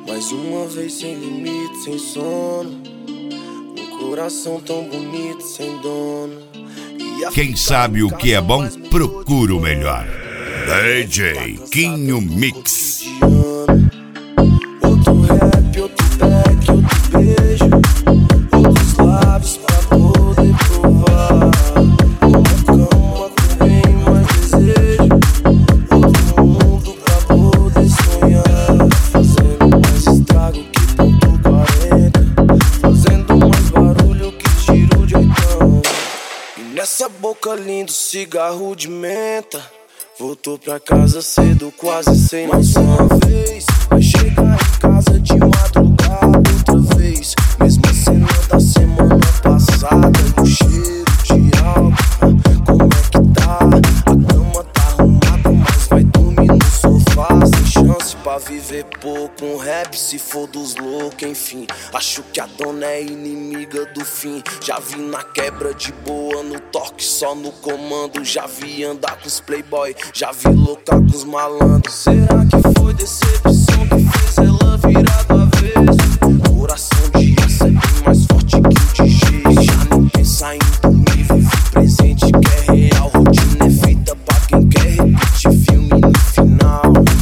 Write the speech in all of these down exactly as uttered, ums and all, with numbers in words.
Mais uma vez sem limite, sem sono. Um coração tão bonito, sem dono. Quem sabe o que é bom, procura o melhor. D J Quinho Mix. Outro rap, outro back, outro beijo. Outros lábios pra poder provar. Uma cama com bem mais desejo. Outro mundo pra poder sonhar. Fazendo mais estrago que ponto quarenta. Fazendo mais barulho que tiro de oitão. E nessa boca linda, cigarro de menta. Voltou pra casa cedo, quase sem noção. Mais uma vez, vai chegar em casa de madrugada outra vez. Mesma cena da semana passada. E o cheiro de álcool, como é que tá? A cama tá arrumada, mas vai dormir no sofá. Sem chance pra viver pouco, um rap se for dos loucos. Enfim, acho que a dona é inimiga do fim. Já vi na quebra de boa, no toque só no comando. Já vi andar com os playboy, já vi loucar com os malandros. Será que foi decepção que fez ela virar do avesso? Coração de aço é bem mais forte que o de gesso. Já nem pensa em dormir, vive presente que é real. Rotina é feita pra quem quer repetir filme no final.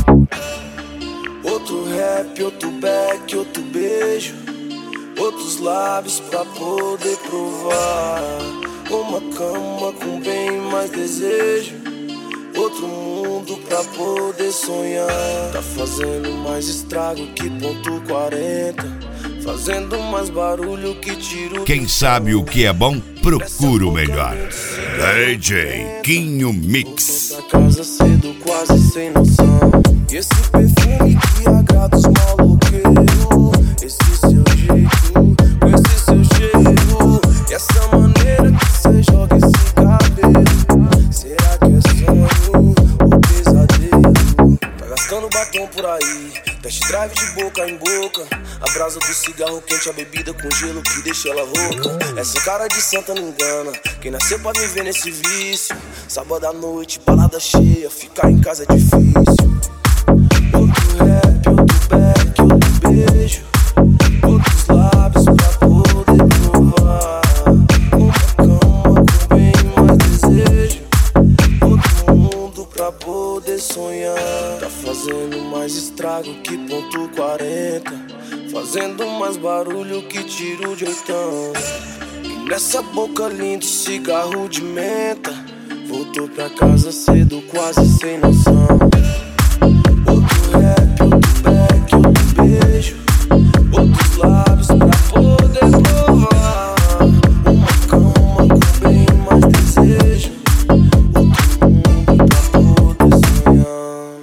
Outro rap, outro back, outro beijo. Outros lábios pra poder provar. Uma cama com bem mais desejo. Outro mundo pra poder sonhar. Tá fazendo mais estrago que ponto quarenta. Fazendo mais barulho que tiro. Quem sabe o que é bom, procura o melhor. D J Quinho Mix. Voltou pra casa cedo, quase sem noção. E esse perfume que agrada os maloqueiros. Esse seu jeito, com esse seu cheiro. E essa maneira que cê joga esse cabelo. Será que é sonho ou pesadelo? Tá gastando batom por aí, test drive de boca em boca. A brasa do cigarro quente, a bebida com gelo que deixa ela rouca. Essa cara de santa não engana, quem nasceu pra viver nesse vício. Sábado à noite, balada cheia, ficar em casa é difícil. Outro rap, outro back, outro beijo. Outros lábios pra poder provar. Uma cama com bem mais desejo. Outro mundo pra poder sonhar. Tá fazendo mais estrago que ponto quarenta. Fazendo mais barulho que tiro de oitão. E nessa boca linda, cigarro de menta. Voltou pra casa cedo, quase sem noção. Outro rap, outro back, outro beijo. Outros lábios pra poder provar. Uma cama com bem mais desejo. Outro mundo pra poder sonhar.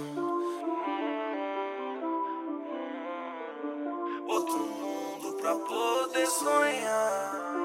Outro mundo pra poder sonhar.